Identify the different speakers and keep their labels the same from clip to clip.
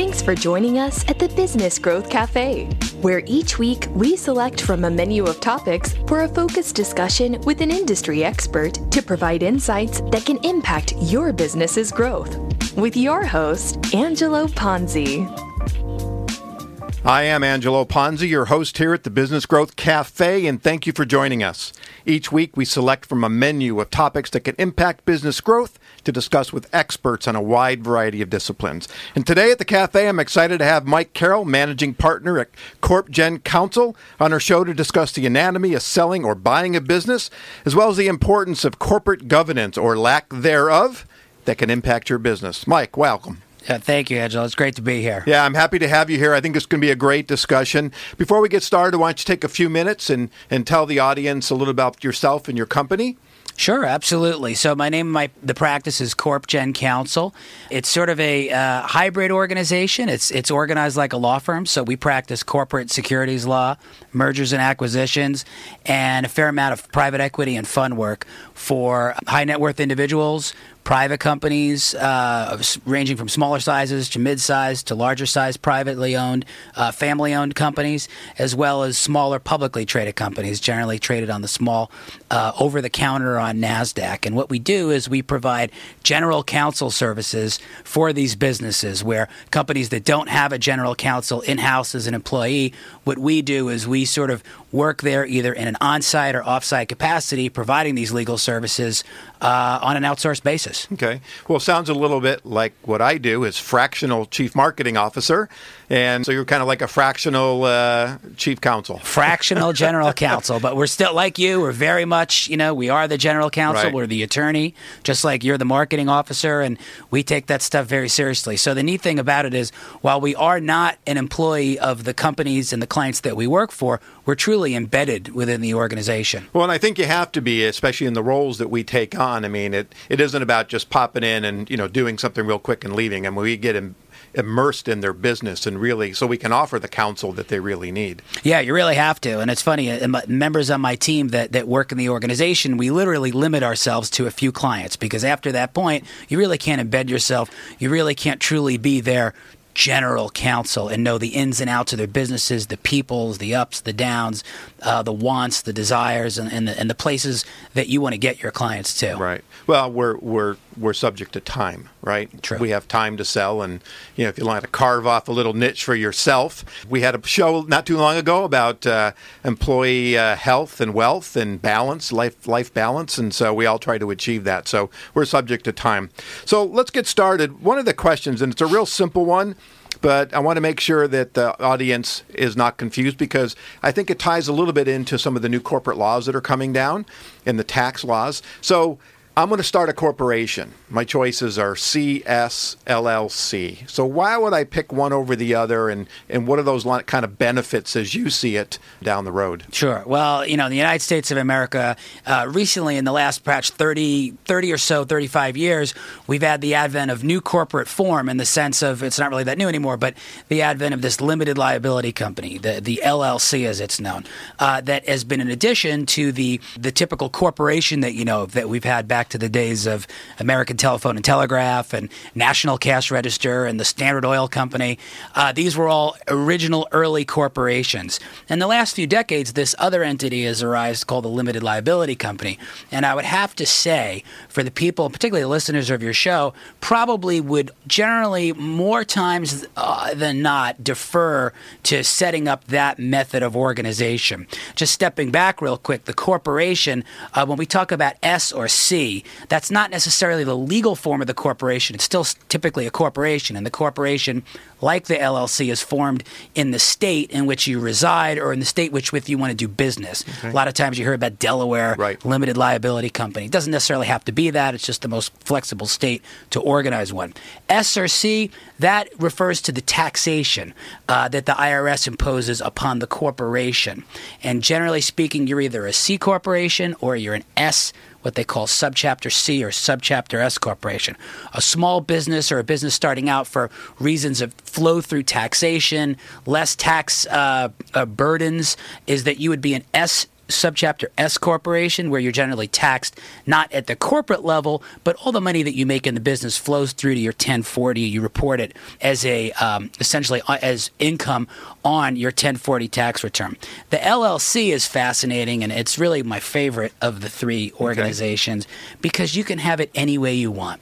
Speaker 1: Thanks for joining us at the Business Growth Cafe, where each week we select from a menu of topics for a focused discussion with an industry expert to provide insights that can impact your business's growth. With your host, Angelo Ponzi.
Speaker 2: I am Angelo Ponzi, your host here at the Business Growth Cafe, and thank you for joining us. Each week, we select from a menu of topics that can impact business growth to discuss with experts on a wide variety of disciplines. And today at the Cafe, I'm excited to have Mike Carroll, Managing Partner at CorpGen Counsel, on our show to discuss the anatomy of selling or buying a business, as well as the importance of corporate governance or lack thereof that can impact your business. Mike, welcome.
Speaker 3: Thank you, Angelo. It's great to be here.
Speaker 2: Yeah, I'm happy to have you here. I think it's going to be a great discussion. Before we get started, why don't you take a few minutes and tell the audience a little about yourself and your company?
Speaker 3: Sure, absolutely. So my name, the practice is CorpGen Counsel. It's sort of a hybrid organization. It's organized like a law firm. So we practice corporate securities law, mergers and acquisitions, and a fair amount of private equity and fund work for high net worth individuals, private companies ranging from smaller sizes to mid-size to larger size privately owned, family-owned companies, as well as smaller publicly traded companies, generally traded on the small over-the-counter on NASDAQ. And what we do is we provide general counsel services for these businesses where companies that don't have a general counsel in-house as an employee, what we do is we sort of work there either in an on-site or off-site capacity, providing these legal services on an outsourced basis.
Speaker 2: Okay. Well, it sounds a little bit like what I do as fractional chief marketing officer. And so you're kind of like a fractional chief counsel.
Speaker 3: Fractional general counsel. But we're still like you. We're very much, we are the general counsel.
Speaker 2: Right.
Speaker 3: We're the attorney, just like you're the marketing officer. And we take that stuff very seriously. So the neat thing about it is while we are not an employee of the companies and the clients that we work for, we're truly embedded within the organization.
Speaker 2: Well, and I think you have to be, especially in the roles that we take on. I mean, it isn't about just popping in and, doing something real quick and leaving. I mean, we get immersed in their business and really so we can offer the counsel that they really need.
Speaker 3: Yeah, you really have to. And it's funny, members on my team that work in the organization, we literally limit ourselves to a few clients because after that point, you really can't embed yourself. You really can't truly be their general counsel and know the ins and outs of their businesses, the peoples, the ups, the downs, the wants, the desires, and the places that you want to get your clients to.
Speaker 2: Right. Well, we're subject to time, right?
Speaker 3: True.
Speaker 2: We have time to sell, and if you want to carve off a little niche for yourself, we had a show not too long ago about employee health and wealth and balance, life balance, and so we all try to achieve that. So we're subject to time. So let's get started. One of the questions, and it's a real simple one, but I want to make sure that the audience is not confused because I think it ties a little bit into some of the new corporate laws that are coming down and the tax laws. So I'm going to start a corporation. My choices are C, S, LLC. So why would I pick one over the other, and what are those kind of benefits as you see it down the road?
Speaker 3: Sure. Well, in the United States of America, recently in the last perhaps 30 or so, 35 years, we've had the advent of new corporate form in the sense of it's not really that new anymore, but the advent of this limited liability company, the LLC as it's known, that has been an addition to the typical corporation that that we've had back to the days of American Telephone and Telegraph and National Cash Register and the Standard Oil Company. These were all original early corporations. In the last few decades, this other entity has arisen called the Limited Liability Company. And I would have to say, for the people, particularly the listeners of your show, probably would generally more times than not defer to setting up that method of organization. Just stepping back real quick, the corporation, when we talk about S or C, that's not necessarily the legal form of the corporation. It's still typically a corporation, and the corporation, like the LLC, is formed in the state in which you reside or in the state with you want to do business. Okay. A lot of times you hear about Delaware Limited Liability Company. It doesn't necessarily have to be that. It's just the most flexible state to organize one. S or C, that refers to the taxation that the IRS imposes upon the corporation. And generally speaking, you're either a C corporation or you're an S, what they call subchapter C or subchapter S corporation. A small business or a business starting out for reasons of flow through taxation, less tax burdens, is that you would be an S subchapter S corporation, where you're generally taxed not at the corporate level, but all the money that you make in the business flows through to your 1040. You report it as essentially as income on your 1040 tax return. The LLC is fascinating, and it's really my favorite of the three organizations because you can have it any way you want.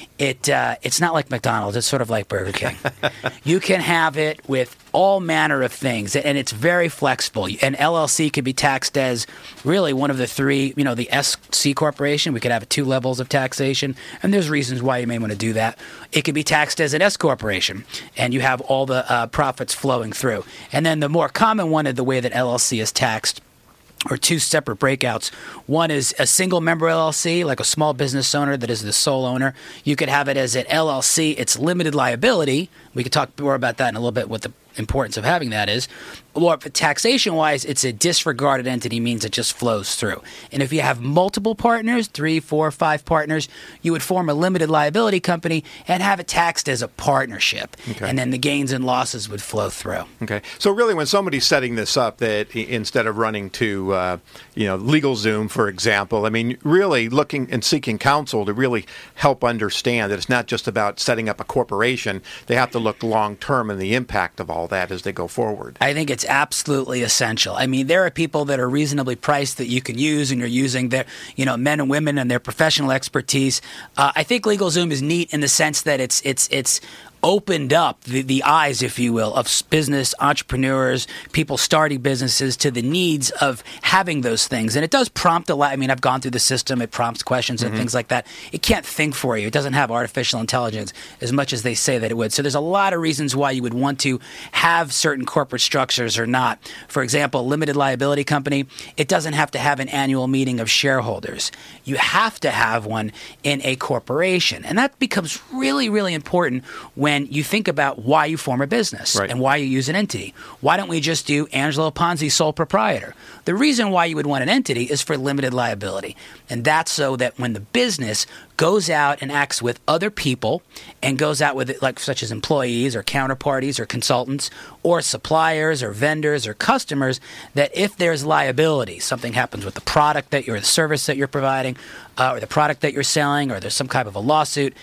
Speaker 3: It's not like McDonald's. It's sort of like Burger King. You can have it with all manner of things, and it's very flexible. An LLC could be taxed as really one of the three, the SC corporation. We could have 2 levels of taxation, and there's reasons why you may want to do that. It could be taxed as an S corporation, and you have all the profits flowing through. And then the more common one of the way that LLC is taxed, or 2 separate breakouts. One is a single member LLC, like a small business owner that is the sole owner. You could have it as an LLC. It's limited liability. We could talk more about that in a little bit, what the importance of having that is. Or taxation-wise, it's a disregarded entity, means it just flows through. And if you have multiple partners, 3, 4, 5 partners, you would form a limited liability company and have it taxed as a partnership. Okay. And then the gains and losses would flow through.
Speaker 2: Okay. So really, when somebody's setting this up, that instead of running to LegalZoom, for example, I mean, really looking and seeking counsel to really help understand that it's not just about setting up a corporation. They have to look long-term and the impact of all that as they go forward.
Speaker 3: I think it's absolutely essential. I mean, there are people that are reasonably priced that you can use, and you're using their, men and women and their professional expertise. I think LegalZoom is neat in the sense that it's opened up the eyes, if you will, of business entrepreneurs, people starting businesses to the needs of having those things. And it does prompt a lot. I mean, I've gone through the system. It prompts questions and things like that. It can't think for you. It doesn't have artificial intelligence as much as they say that it would. So there's a lot of reasons why you would want to have certain corporate structures or not. For example, a limited liability company, it doesn't have to have an annual meeting of shareholders. You have to have one in a corporation. And that becomes really, really important when you think about why you form a business and why you use an entity. Why don't we just do Angelo Ponzi, sole proprietor? The reason why you would want an entity is for limited liability. And that's so that when the business goes out and acts with other people and goes out with it, like such as employees or counterparties or consultants or suppliers or vendors or customers, that if there's liability, something happens with the product that you're, the service that you're providing, or the product that you're selling, or there's some kind of a lawsuit,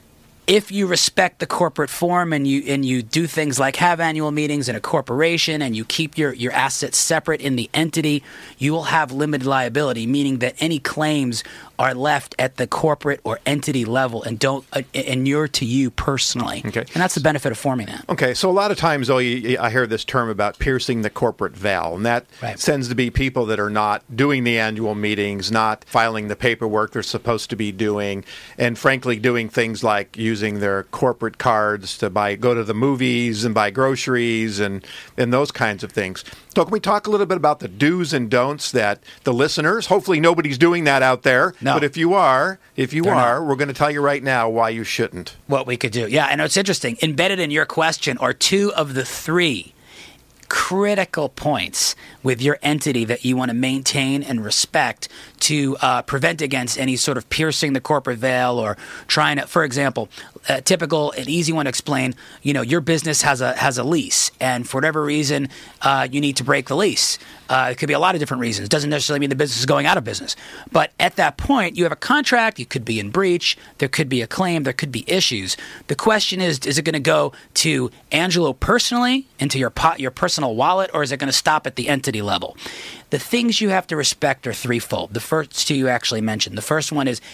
Speaker 3: if you respect the corporate form and you do things like have annual meetings in a corporation and you keep your assets separate in the entity, you will have limited liability, meaning that any claims are left at the corporate or entity level and don't inure to you personally. Okay. And that's the benefit of forming that.
Speaker 2: Okay, so a lot of times, though, I hear this term about piercing the corporate veil, and that tends to be people that are not doing the annual meetings, not filing the paperwork they're supposed to be doing, and frankly doing things like using their corporate cards to go to the movies and buy groceries and those kinds of things. So can we talk a little bit about the do's and don'ts that the listeners, hopefully nobody's doing that out there, but if you are, we're going to tell you right now why you shouldn't.
Speaker 3: What we could do. Yeah, and it's interesting. Embedded in your question are 2 of the 3 critical points with your entity that you want to maintain and respect to prevent against any sort of piercing the corporate veil or trying to, for example, an easy one to explain, your business has a lease, and for whatever reason, you need to break the lease. It could be a lot of different reasons. It doesn't necessarily mean the business is going out of business. But at that point, you have a contract. You could be in breach. There could be a claim. There could be issues. The question is it going to go to Angelo personally, into your personal wallet, or is it going to stop at the entity level? The things you have to respect are threefold. The first 2 you actually mentioned. The first one is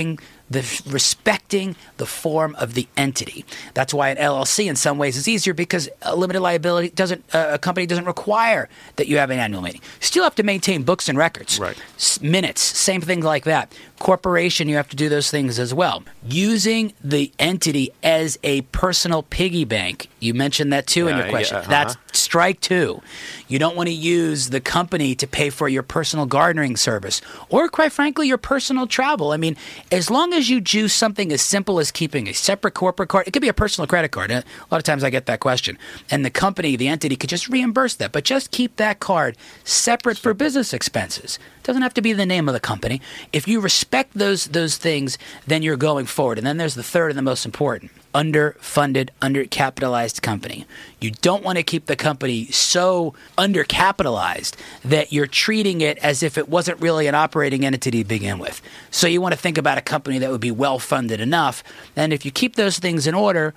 Speaker 3: respecting the form of the entity. That's why an LLC in some ways is easier, because a limited liability a company doesn't require that you have an annual meeting. You still have to maintain books and records, minutes, same thing like that. Corporation, you have to do those things as well. Using the entity as a personal piggy bank. You mentioned that too in your question. That's strike 2. You don't want to use the company to pay for your personal gardening service or, quite frankly, your personal travel. I mean, as long as you do something as simple as keeping a separate corporate card, it could be a personal credit card. A lot of times I get that question. And the company, the entity, could just reimburse that. But just keep that card separate for business expenses. It doesn't have to be the name of the company. If you respect those things, then you're going forward. And then there's the third and the most important. underfunded, undercapitalized company. You don't want to keep the company so undercapitalized that you're treating it as if it wasn't really an operating entity to begin with. So you want to think about a company that would be well-funded enough. And if you keep those things in order,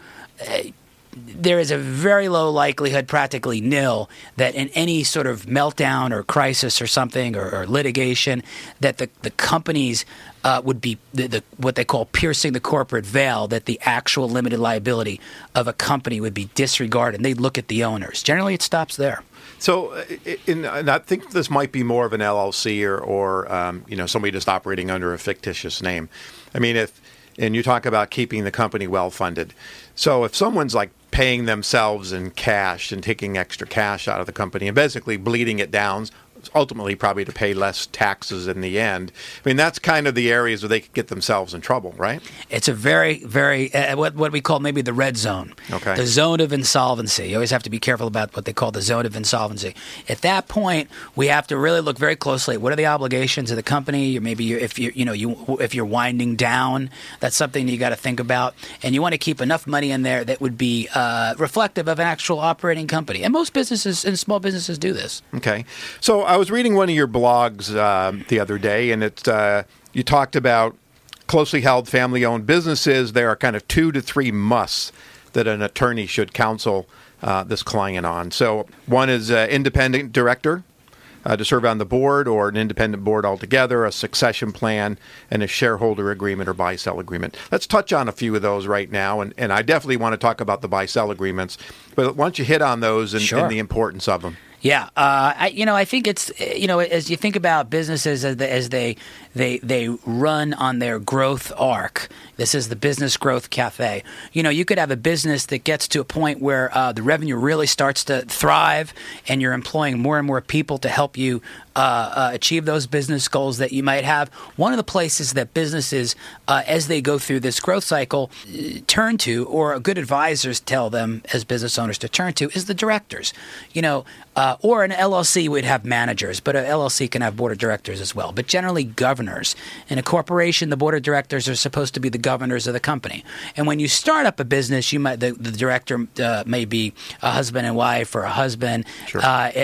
Speaker 3: there is a very low likelihood, practically nil, that in any sort of meltdown or crisis or something or litigation, that the companies would be what they call piercing the corporate veil, that the actual limited liability of a company would be disregarded. And they'd look at the owners. Generally, it stops there.
Speaker 2: So, and I think this might be more of an LLC or somebody just operating under a fictitious name. I mean, and you talk about keeping the company well funded. So if someone's like paying themselves in cash and taking extra cash out of the company and basically bleeding it down, ultimately probably to pay less taxes in the end. I mean, that's kind of the areas where they could get themselves in trouble, right? It's
Speaker 3: a very, very, what we call maybe the red zone.
Speaker 2: Okay.
Speaker 3: The zone of insolvency. You always have to be careful about what they call the zone of insolvency. At that point, we have to really look very closely at what are the obligations of the company, or maybe if you're winding down, that's something you got to think about. And you want to keep enough money in there that would be reflective of an actual operating company. And most businesses and small businesses do this.
Speaker 2: Okay. So I was reading one of your blogs the other day, and you talked about closely held family-owned businesses. There are kind of 2 to 3 musts that an attorney should counsel this client on. So one is independent director to serve on the board, or an independent board altogether, a succession plan, and a shareholder agreement or buy-sell agreement. Let's touch on a few of those right now, and I definitely want to talk about the buy-sell agreements. But why don't you hit on those and the importance of them?
Speaker 3: Yeah, I think it's as you think about businesses as they run on their growth arc. This is the Business Growth Cafe. You could have a business that gets to a point where the revenue really starts to thrive, and you're employing more and more people to help you achieve those business goals that you might have. One of the places that businesses, as they go through this growth cycle, turn to, or good advisors tell them as business owners to turn to, is the directors. Or an LLC would have managers, but an LLC can have board of directors as well. But generally governors. In a corporation, the board of directors are supposed to be the governors of the company. And when you start up a business, the director may be a husband and wife, or a husband,
Speaker 2: sure.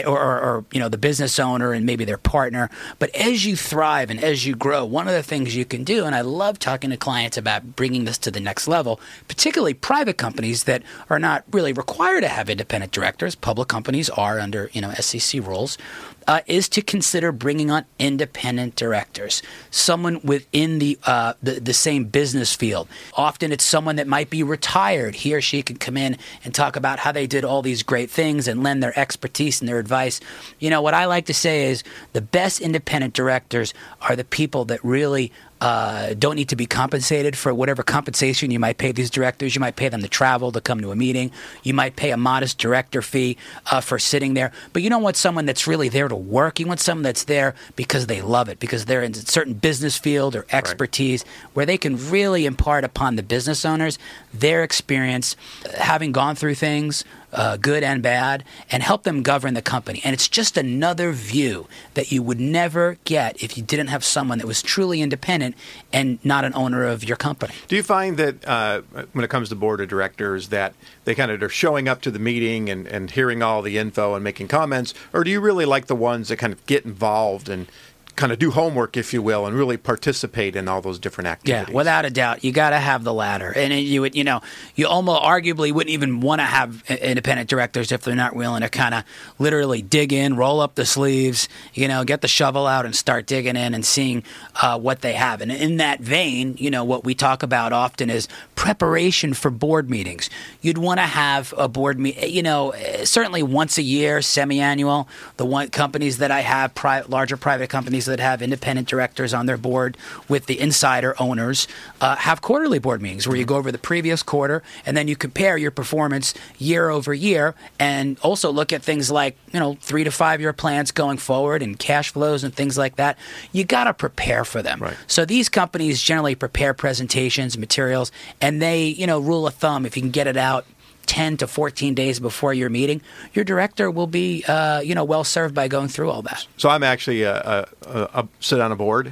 Speaker 3: or the business owner and maybe their partner. But as you thrive and as you grow, one of the things you can do, and I love talking to clients about bringing this to the next level, particularly private companies that are not really required to have independent directors. Public companies are under SEC rules, is to consider bringing on independent directors, someone within the same business field. Often it's someone that might be retired. He or she can come in and talk about how they did all these great things and lend their expertise and their advice. What I like to say is the best independent directors are the people that really don't need to be compensated for whatever compensation you might pay these directors. You might pay them to travel, to come to a meeting. You might pay a modest director fee for sitting there. But you don't want someone that's really there to work. You want someone that's there because they love it, because they're in a certain business field or expertise, right, where they can really impart upon the business owners their experience, having gone through things, good and bad, and help them govern the company. And it's just another view that you would never get if you didn't have someone that was truly independent and not an owner of your company.
Speaker 2: Do you find that when it comes to board of directors that they kind of are showing up to the meeting and hearing all the info and making comments, or do you really like the ones that kind of get involved and kind of do homework, if you will, and really participate in all those different activities?
Speaker 3: Yeah, without a doubt. You got to have the latter. And you almost arguably wouldn't even want to have independent directors if they're not willing to kind of literally dig in, roll up the sleeves, get the shovel out and start digging in and seeing what they have. And in that vein, what we talk about often is preparation for board meetings. You'd want to have a board meeting, certainly once a year, semi-annual. The companies that I have, larger private companies that have independent directors on their board with the insider owners, have quarterly board meetings where you go over the previous quarter and then you compare your performance year over year, and also look at things like 3 to 5 year plans going forward and cash flows and things like that. You got to prepare for them.
Speaker 2: Right.
Speaker 3: So these companies generally prepare presentations, materials, and they, rule of thumb, if you can get it out 10 to 14 days before your meeting, your director will be, well served by going through all that.
Speaker 2: So I'm actually sit on a board,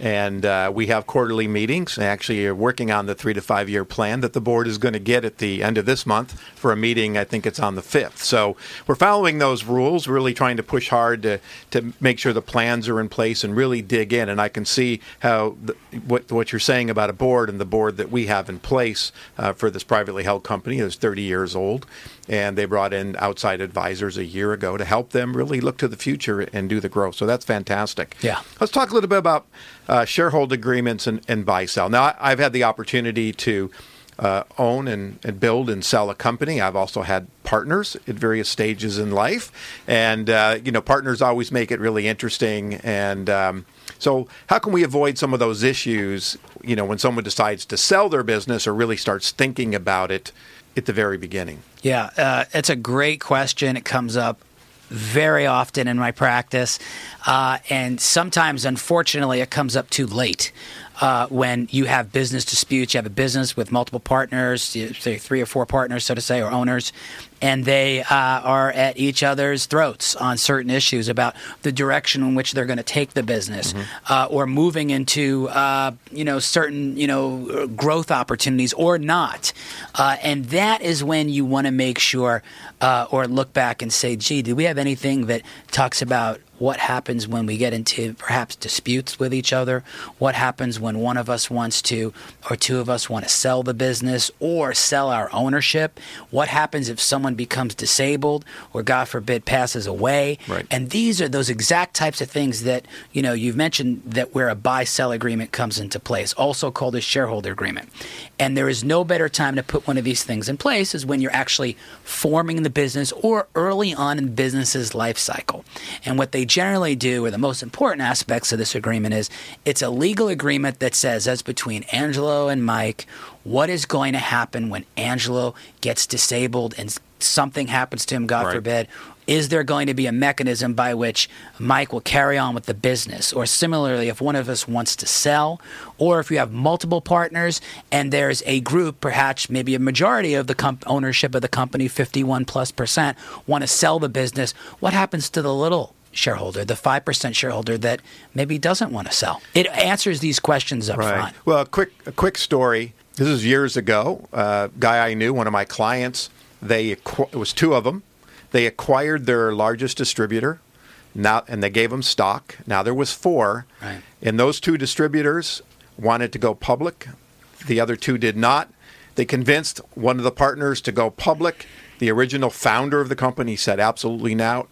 Speaker 2: And we have quarterly meetings. Actually, you're working on the 3 to 5 year plan that the board is going to get at the end of this month for a meeting. I think it's on the 5th. So we're following those rules, really trying to push hard to make sure the plans are in place and really dig in. And I can see how what you're saying about a board and the board that we have in place for this privately held company is 30 years old. And they brought in outside advisors a year ago to help them really look to the future and do the growth. So that's fantastic.
Speaker 3: Yeah.
Speaker 2: Let's talk a little bit about shareholder agreements and buy-sell. Now, I've had the opportunity to own and build and sell a company. I've also had partners at various stages in life. And, partners always make it really interesting. And so how can we avoid some of those issues, when someone decides to sell their business or really starts thinking about it at the very beginning?
Speaker 3: Yeah, it's a great question. It comes up very often in my practice. And sometimes, unfortunately, it comes up too late. When you have business disputes, you have a business with multiple partners, say 3 or 4 partners, so to say, or owners, and they are at each other's throats on certain issues about the direction in which they're going to take the business, or moving into certain growth opportunities or not, and that is when you want to make sure or look back and say, gee, do we have anything that talks about what happens when we get into perhaps disputes with each other? What happens when one of us wants to, or 2 of us want to sell the business or sell our ownership? What happens if someone becomes disabled or, God forbid, passes away?
Speaker 2: Right.
Speaker 3: And these are those exact types of things that, you've mentioned that where a buy-sell agreement comes into place, also called a shareholder agreement. And there is no better time to put one of these things in place is when you're actually forming the business or early on in the business's life cycle. And what they generally do, or the most important aspects of this agreement, is it's a legal agreement that says, as between Angelo and Mike, what is going to happen when Angelo gets disabled and something happens to him, God forbid. Is there going to be a mechanism by which Mike will carry on with the business? Or similarly, if one of us wants to sell, or if you have multiple partners and there's a group, perhaps maybe a majority of the ownership of the company, 51+%, want to sell the business, what happens to the little shareholder, the 5% shareholder that maybe doesn't want to sell? It answers these questions up front.
Speaker 2: Well, a quick story. This is years ago. A guy I knew, one of my clients, it was 2 of them. They acquired their largest distributor, and they gave them stock. Now there was 4,
Speaker 3: right.
Speaker 2: And those 2 distributors wanted to go public. The other 2 did not. They convinced one of the partners to go public. The original founder of the company said absolutely not,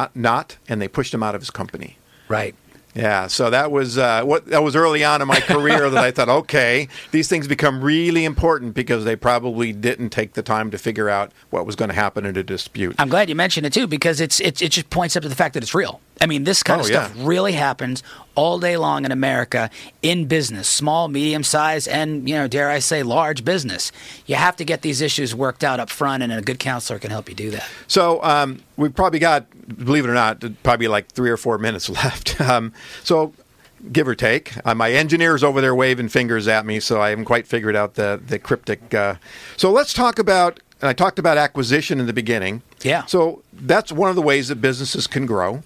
Speaker 2: and they pushed him out of his company.
Speaker 3: Right.
Speaker 2: Yeah, so that was early on in my career that I thought, okay, these things become really important because they probably didn't take the time to figure out what was going to happen in a dispute.
Speaker 3: I'm glad you mentioned it too, because it just points up to the fact that it's real. I mean, this kind of stuff really happens all day long in America in business, small, medium size, and, dare I say, large business. You have to get these issues worked out up front, and a good counselor can help you do that.
Speaker 2: So we've probably got, believe it or not, probably like 3 or 4 minutes left. So give or take. My engineer's over there waving fingers at me, so I haven't quite figured out the cryptic. So let's talk about, and I talked about acquisition in the beginning.
Speaker 3: Yeah.
Speaker 2: So that's one of the ways that businesses can grow.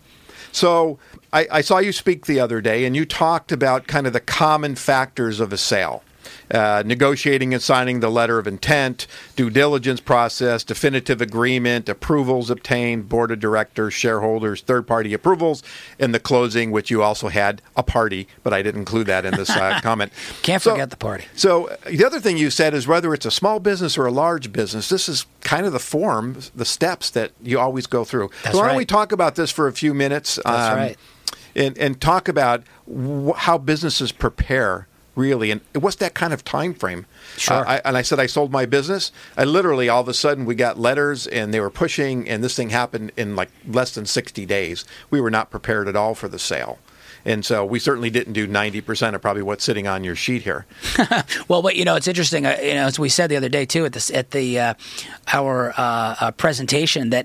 Speaker 2: So I saw you speak the other day, and you talked about kind of the common factors of a sale. Negotiating and signing the letter of intent, due diligence process, definitive agreement, approvals obtained, board of directors, shareholders, third-party approvals, and the closing, which you also had a party, but I didn't include that in this comment.
Speaker 3: Can't forget the party.
Speaker 2: So the other thing you said is whether it's a small business or a large business, this is kind of the steps that you always go through.
Speaker 3: That's
Speaker 2: so why
Speaker 3: right.
Speaker 2: don't we talk about this for a few minutes?
Speaker 3: That's right.
Speaker 2: And talk about how businesses prepare. Really, and what's that kind of time frame?
Speaker 3: Sure.
Speaker 2: I said I sold my business. I literally, all of a sudden, we got letters, and they were pushing, and this thing happened in like less than 60 days. We were not prepared at all for the sale. And so we certainly didn't do 90% of probably what's sitting on your sheet here.
Speaker 3: Well, but it's interesting. As we said the other day too at our presentation, that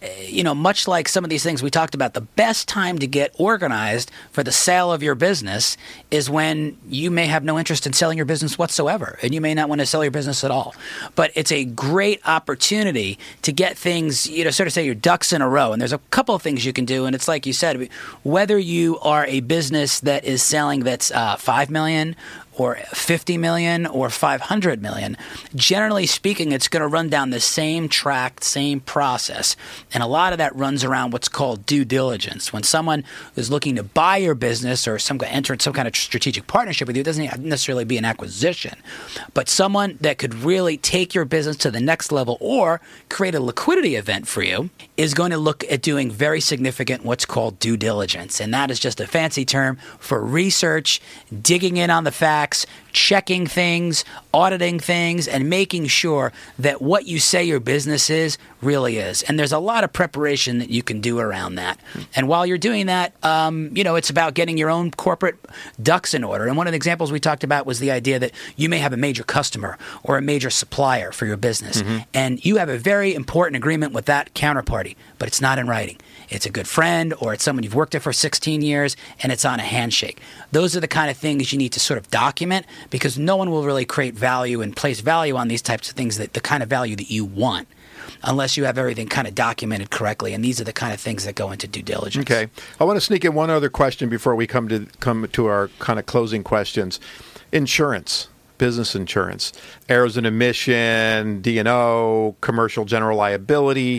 Speaker 3: much like some of these things we talked about, the best time to get organized for the sale of your business is when you may have no interest in selling your business whatsoever, and you may not want to sell your business at all. But it's a great opportunity to get things, sort of say your ducks in a row. And there's a couple of things you can do, and it's like you said, whether you are a business that is selling that's $5 million or 50 million or 500 million, generally speaking, it's going to run down the same track, same process. And a lot of that runs around what's called due diligence. When someone is looking to buy your business or enter in some kind of strategic partnership with you, it doesn't necessarily be an acquisition, but someone that could really take your business to the next level or create a liquidity event for you is going to look at doing very significant what's called due diligence. And that is just a fancy term for research, digging in on the facts, checking things, auditing things, and making sure that what you say your business is really is. And there's a lot of preparation that you can do around that. And while you're doing that, it's about getting your own corporate ducks in order. And one of the examples we talked about was the idea that you may have a major customer or a major supplier for your business. Mm-hmm. And you have a very important agreement with that counterparty, but it's not in writing. It's a good friend, or it's someone you've worked with for 16 years, and it's on a handshake. Those are the kind of things you need to sort of document, because no one will really create value and place value on these types of things, that the kind of value that you want, unless you have everything kind of documented correctly. And these are the kind of things that go into due diligence. Okay.
Speaker 2: I want to sneak in one other question before we come to our kind of closing questions. Insurance. Business insurance, errors and omission, D&O, commercial general liability,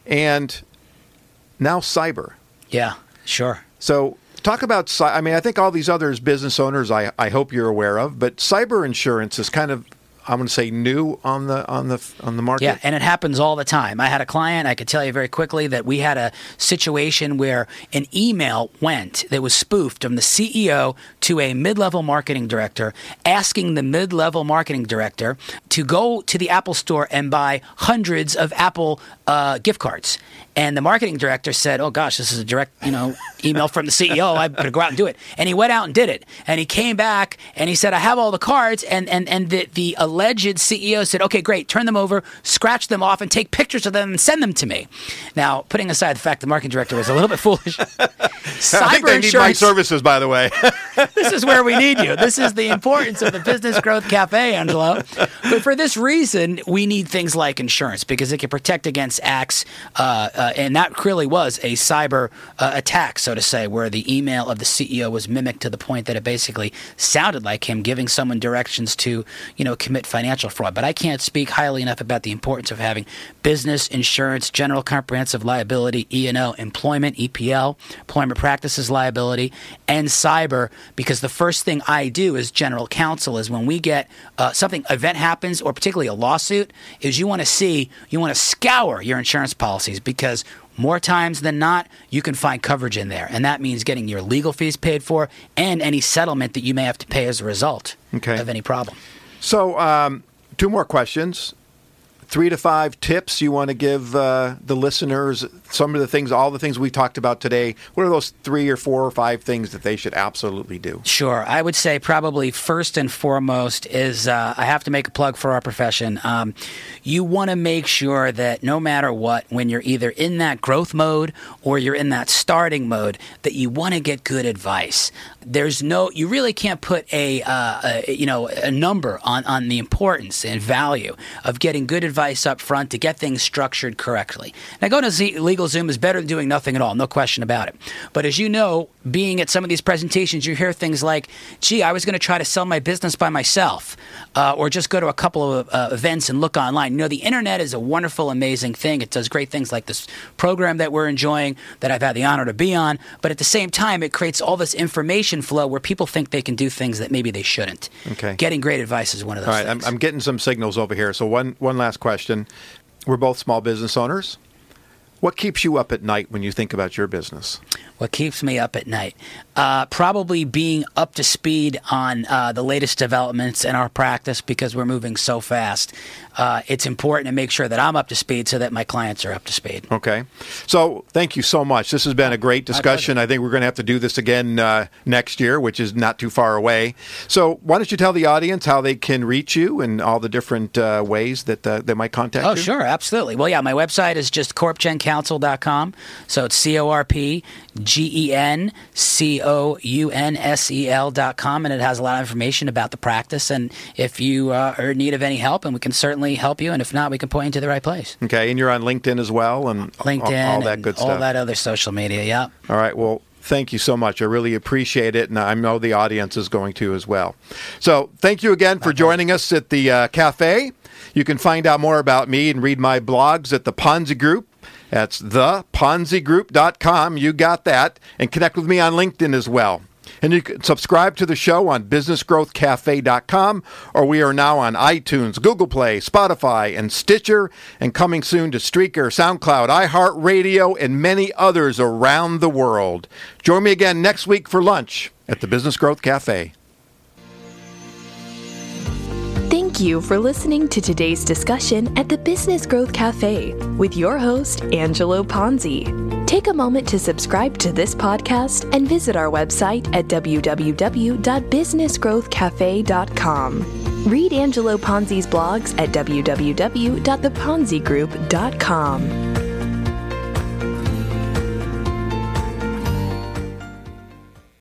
Speaker 2: and now cyber.
Speaker 3: Yeah, sure.
Speaker 2: So talk about, I think all these others business owners I hope you're aware of, but cyber insurance is kind of, I'm going to say, new on the market.
Speaker 3: Yeah, and it happens all the time. I had a client, I could tell you very quickly, that we had a situation where an email went that was spoofed from the CEO to a mid-level marketing director, asking the mid-level marketing director to go to the Apple store and buy hundreds of Apple gift cards. And the marketing director said, "Oh gosh, this is a direct, email from the CEO. I better go out and do it." And he went out and did it. And he came back and he said, "I have all the cards." And the alleged CEO said, "Okay, great. Turn them over, scratch them off, and take pictures of them and send them to me." Now, putting aside the fact the marketing director was a little bit foolish.
Speaker 2: I think they need my services, by the way.
Speaker 3: This is where we need you. This is the importance of the Business Growth Cafe, Angelo. But for this reason, we need things like insurance, because it can protect against acts. And that really was a cyber attack, so to say, where the email of the CEO was mimicked to the point that it basically sounded like him giving someone directions to, commit financial fraud. But I can't speak highly enough about the importance of having business insurance, general comprehensive liability, E&O, employment, EPL, employment practices liability, and cyber, because the first thing I do as general counsel is when we get event happens, or particularly a lawsuit, is you want to scour your insurance policies, because more times than not, you can find coverage in there. And that means getting your legal fees paid for and any settlement that you may have to pay as a result of any problem.
Speaker 2: So, 2 more questions. 3 to 5 tips you want to give the listeners, some of the things, all the things we talked about today. What are those 3 or 4 or 5 things that they should absolutely do?
Speaker 3: Sure. I would say probably first and foremost is I have to make a plug for our profession. You want to make sure that no matter what, when you're either in that growth mode or you're in that starting mode, that you want to get good advice. You really can't put a number on the importance and value of getting good advice up front to get things structured correctly. Now, going to LegalZoom is better than doing nothing at all, no question about it. But as you know, being at some of these presentations, you hear things like, "Gee, I was going to try to sell my business by myself," or just go to a couple of events and look online. The internet is a wonderful, amazing thing. It does great things like this program that we're enjoying, that I've had the honor to be on. But at the same time, it creates all this information flow where people think they can do things that maybe they shouldn't.
Speaker 2: Okay.
Speaker 3: Getting great advice is one of those things.
Speaker 2: All right, I'm getting some signals over here. So one last question. We're both small business owners. What keeps you up at night when you think about your business?
Speaker 3: What keeps me up at night? Probably being up to speed on the latest developments in our practice, because we're moving so fast. It's important to make sure that I'm up to speed so that my clients are up to speed.
Speaker 2: Okay. So thank you so much. This has been a great discussion. I think we're going to have to do this again next year, which is not too far away. So why don't you tell the audience how they can reach you and all the different ways that they might contact you?
Speaker 3: Oh, sure. Absolutely. Well, yeah, my website is just corpgencap.com. corpgenCounsel.com. So it's CorpGenCounsel.com, and it has a lot of information about the practice. And if you are in need of any help, and we can certainly help you, and if not, we can point you to the right place.
Speaker 2: Okay, and you're on LinkedIn as well, and
Speaker 3: LinkedIn,
Speaker 2: all that good stuff.
Speaker 3: All that other social media, yeah.
Speaker 2: All right, well, thank you so much. I really appreciate it, and I know the audience is going to as well. So thank you again for joining us at the cafe. You can find out more about me and read my blogs at the Ponzi Group. That's theponzigroup.com. You got that. And connect with me on LinkedIn as well. And you can subscribe to the show on businessgrowthcafe.com, or we are now on iTunes, Google Play, Spotify, and Stitcher, and coming soon to Streaker, SoundCloud, iHeartRadio, and many others around the world. Join me again next week for lunch at the Business Growth Cafe.
Speaker 1: Thank you for listening to today's discussion at the Business Growth Cafe with your host, Angelo Ponzi. Take a moment to subscribe to this podcast and visit our website at www.businessgrowthcafe.com. Read Angelo Ponzi's blogs at www.theponzigroup.com.